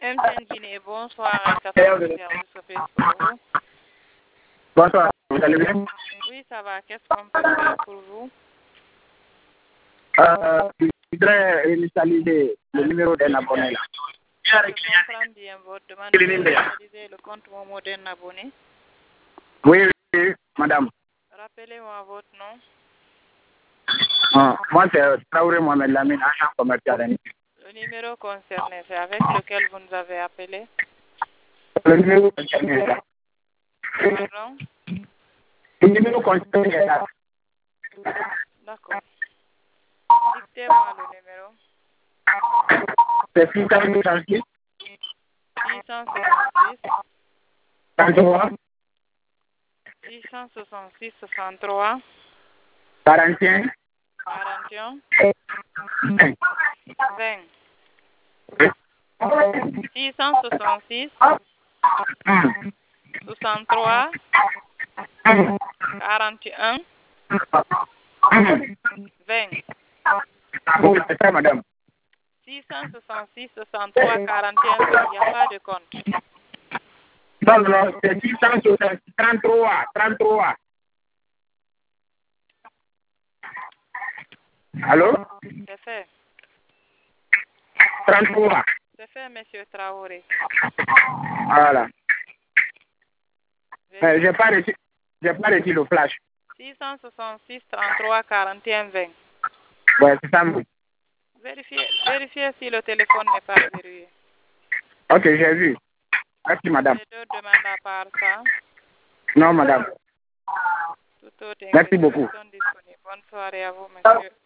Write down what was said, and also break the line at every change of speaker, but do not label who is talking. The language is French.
MTN Guinée, bonsoir. 14 services office pour vous.
Bonsoir, vous allez bien?
Oui, ça va. Qu'est-ce qu'on peut faire pour vous?
Je voudrais initialiser le numéro d'un abonné là.
Je comprends bien votre demande d'initialiser le compte Momo d'un abonné.
Oui, oui, madame.
Rappelez-moi votre nom.
Moi, c'est Traoré Mohamed Lamine, agent commercial.
Le numéro concerné, c'est avec lequel vous nous avez appelé.
Le numéro concerné est là.
Pardon?
Le numéro concerné est là.
D'accord. Dictez-moi le numéro.
C'est 666
666
33
666 63
41
41
20.
20. 666 63 41 20.
Oui, c'est ça, madame.
666 63 41 20. Il n'y a pas de compte.
Non, non, c'est 666 33. Allô?
C'est fait.
33.
C'est fait, monsieur Traoré.
Voilà. J'ai pas reçu le flash.
666 33 41 20.
Ouais, c'est ça.
Vérifiez si le téléphone n'est pas verrouillé.
Ok, j'ai vu. Merci, madame.
Les deux demandes à part ça.
Non, madame.
Tout autre
Merci beaucoup.
sont disponibles. Bonne soirée à vous, monsieur.